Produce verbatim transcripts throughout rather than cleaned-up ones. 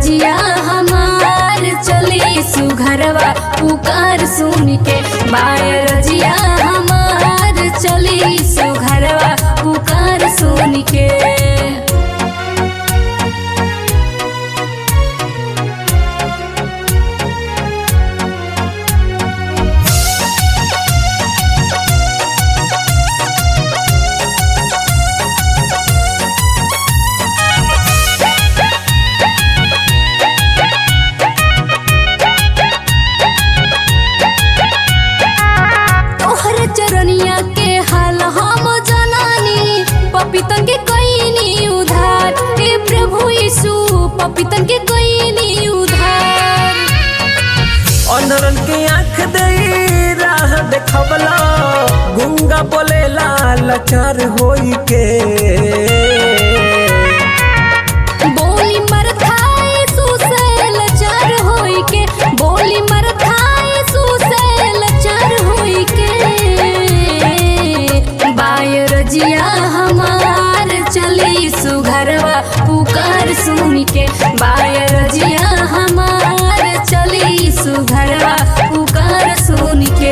रजिया हमार चली सुघरवा पुकार सुन के। बाय रजिया हमार चली सुघरवा पुकार सुन के। चरनिया के हाल हम जनानी पपितन के कईनी उधार। हे प्रभु यीशु पपितन के कईनी उधार। अंधरन के आँख दे राह देखबला गुंगा बोलेला लाचार होई के। बोली मरथाई सुसे लाचार होई के। बोली मरथाई सुसे लाचार होई के। बाय रजिया हमार चली सुघरवा पुकार सुन के। बाय रजिया हमार चली सुघरवा पुकार सुन के।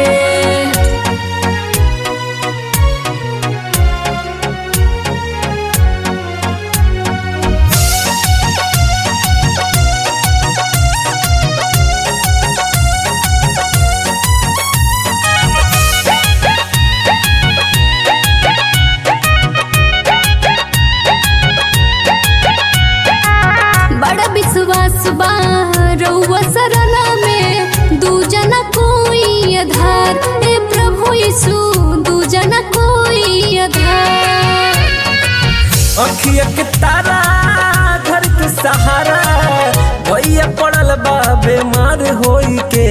बड़ा विश्वास बा रउआ सरना में दूजना कोई आधार। हे प्रभु यीशु दूजना कोई आधार। अखिया के तारा घर के सहारा भैया पड़ल बा बीमार होई के।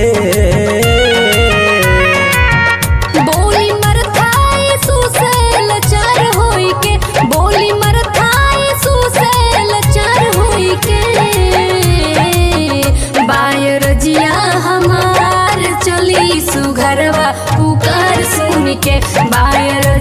बोली मरथाई सुसे लाचार होई के। बोली मरथाई सुसे लाचार होई के। बाय रजिया हमार चली सुघरवा पुकार सुन के। बाय